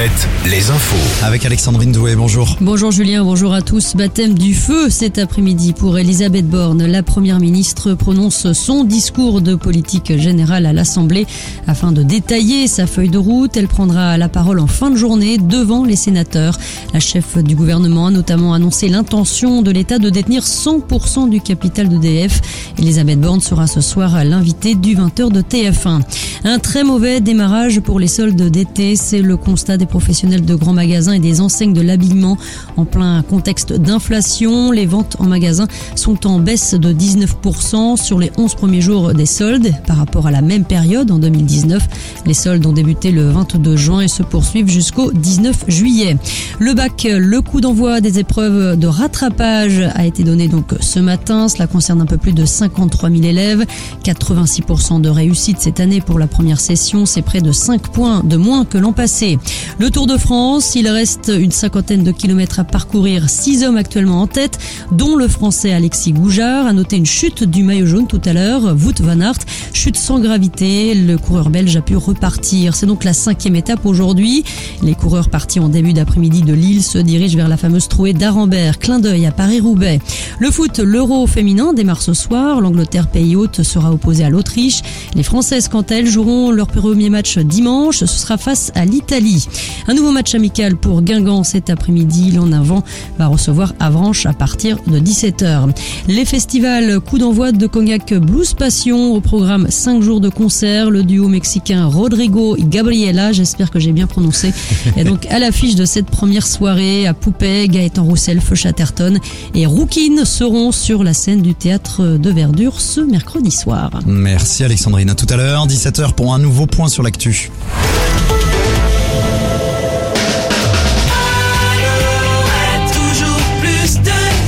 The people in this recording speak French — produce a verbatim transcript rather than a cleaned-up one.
sept, les infos. Avec Alexandrine Doué, bonjour. Bonjour Julien, bonjour à tous. Baptême du feu cet après-midi pour Elisabeth Borne. La première ministre prononce son discours de politique générale à l'Assemblée afin de détailler sa feuille de route. Elle prendra la parole en fin de journée devant les sénateurs. La chef du gouvernement a notamment annoncé l'intention de l'État de détenir cent pour cent du capital d'E D F. Elisabeth Borne sera ce soir l'invitée du vingt heures de T F un. Un très mauvais démarrage pour les soldes d'été, c'est le constat des professionnels de grands magasins et des enseignes de l'habillement. En plein contexte d'inflation, les ventes en magasin sont en baisse de dix-neuf pour cent sur les onze premiers jours des soldes par rapport à la même période en deux mille dix-neuf. Les soldes ont débuté le vingt-deux juin et se poursuivent jusqu'au dix-neuf juillet. Le bac, le coup d'envoi des épreuves de rattrapage a été donné donc ce matin. Cela concerne un peu plus de cinquante-trois mille élèves. quatre-vingt-six pour cent de réussite cette année pour la première session. C'est près de cinq points de moins que l'an passé. Le Tour de France, il reste une cinquantaine de kilomètres à parcourir. Six hommes actuellement en tête, dont le Français Alexis Goujard. A noté une chute du maillot jaune tout à l'heure. Wout van Aert, chute sans gravité. Le coureur belge a pu repartir. C'est donc la cinquième étape aujourd'hui. Les coureurs partis en début d'après-midi de Lille se dirigent vers la fameuse trouée d'Arambert. Clin d'œil à Paris-Roubaix. Le foot, l'Euro féminin démarre ce soir. L'Angleterre, pays hôte, sera opposée à l'Autriche. Les Françaises, quant à elles, joueront leur premier match dimanche. Ce sera face à l'Italie. Un nouveau match amical pour Guingamp cet après-midi. L'En Avant va recevoir Avranches à partir de dix-sept heures. Les festivals, coup d'envoi de Cognac Blues Passion. Au programme cinq jours de concert. Le duo mexicain Rodrigo et Gabriela, j'espère que j'ai bien prononcé, est donc à l'affiche de cette première soirée. À Poupée, Gaëtan Roussel, Feu Chatterton et Rouquine seront sur la scène du théâtre de Verdure ce mercredi soir. Merci Alexandrine, à tout à l'heure, dix-sept heures pour un nouveau point sur l'actu.